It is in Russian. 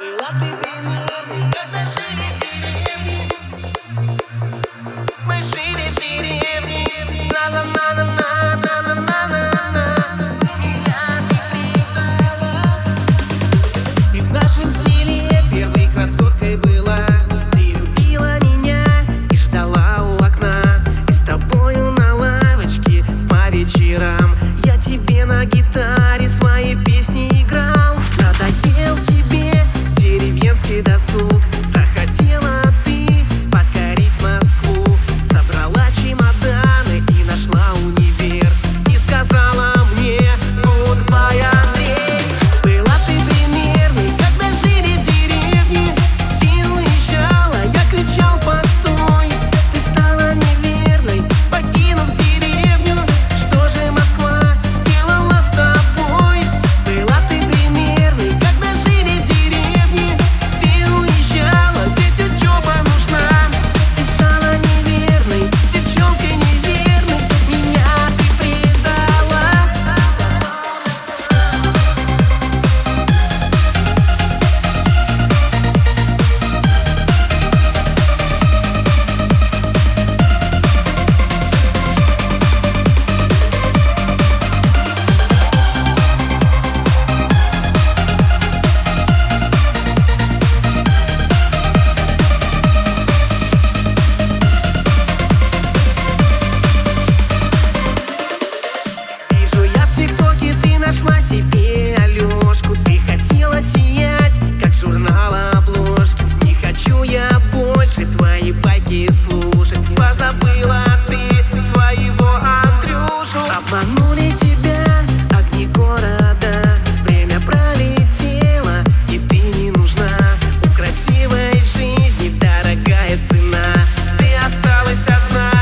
Была ты примерной, Как мы жили в деревне. Мы жили в деревне. На-на-на-на-на-на-на-на-на. Меня ты предала. Ты в нашем селе первой красоткой была. Ты любила меня и ждала у окна. И с тобою на лавочке по вечерам я тебе на гитаре свои песни играл. Надоел тебе деревенский досуг. Захотела ты покорить Москву. Собрала чемоданы и нашла универ. И сказала мне: Goodbye, Андрей. Была ты примерной, когда жили в деревне. Ты уезжала, я кричал: постой. Ты стала неверной, покинув деревню. Что же Москва сделала с тобой? Была ты примерной, когда жили в деревне. Ты уезжала, ведь учеба нужна. Ты стала неверной, девчонкой неверной. Меня ты предала. Вижу я в ТикТоке, ты нашла себе Алёшку. Ты хотела сиять, как журнала обложки. Не хочу я больше твои байки слушать. Позабыла ты своего Андрюшу. Обманули тебя огни города. Время пролетело, и ты не нужна. У красивой жизни дорогая цена. Ты осталась одна.